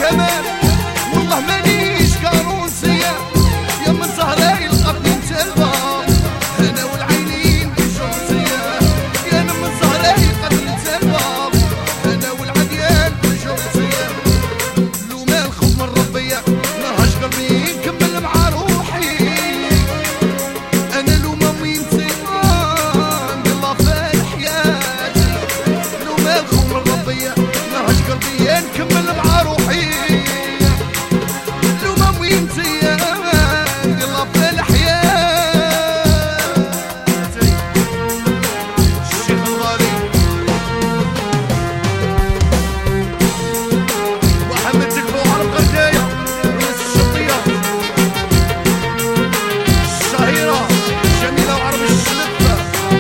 كمان والله مانيش كاروسية يا من زهراي القبل متلبى انا والعينين بجوزية يا من زهراي القبل متلبى انا والعديان بجوزية لو ما الخوف من ربي نهج قلبي نكمل مع روحي انا لو ما وينتي نقلب في حياتي لو ما الخوف من ربي نهج قلبي نكمل مع روحي لو ما وينتي نقلب في الحياة الشيخ الغالي محمد تكفو على القرداية رئيس الشرطية الشهيرة جميلة وعربي الشلبة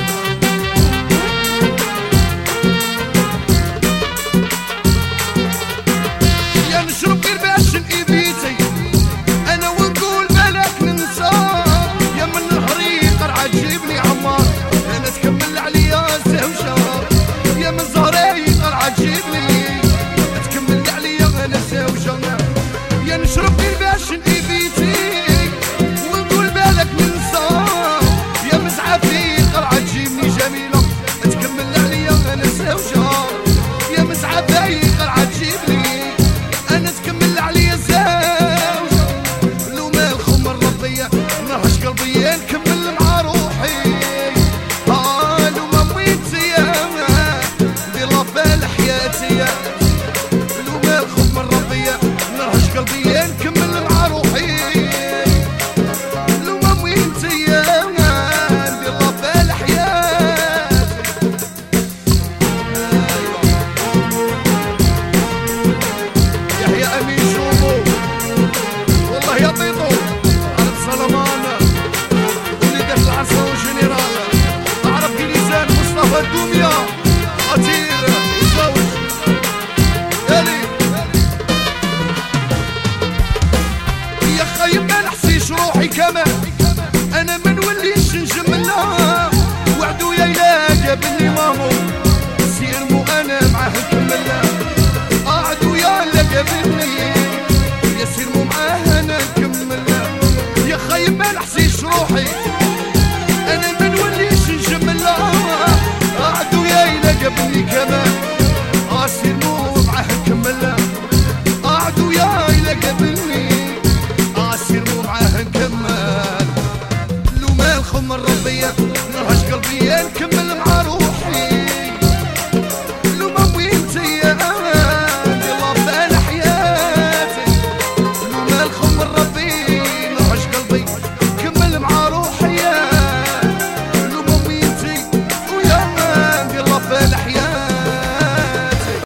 يا نشرب غير باش نقيبيتي انا ونقول بالك ننسى يا من نهري قرعة تجيبني عمار انا تكمل عليا زوجة يا من زهراي قرعة تجيبني تكمل عليا انا زوجة يا نشرب غير باش نقيبيتي ونقول بالك ننسى يا مزعفي قرعة تجيبني جميلة تكمل عليا انا زوجة يا مزعفي قرعة تجيبني انا تكمل عليا زوجة لو ما الخوف من ربي نهج قلبي نكمل مع روحي لو ما مويتي ندير لافال حياتي لو ما الخوف من ربي نهج قلبي نكمل مع روحي لو ما مويتي ندير لافال حياتي يحيى امين شومو والله يا طيطو عرب سلمان وليدات العرسة وجنرال عرب كنيسان مصطفى الدومية خطير يتزوج يالي يا خايب ما نحسيش روحي كمان انا ما نوليش نجملها وعدو يا يلاقى بني مامو سير مو انا معاه نكملها عدو يا لقى بني يا سير مو معاه انا نكملها يا خايب ما نحسيش روحي انا ما نوليش نجملها عدو يا يلاقى بني كمان سير مو معاه نكملها عدو يا يلاقى بني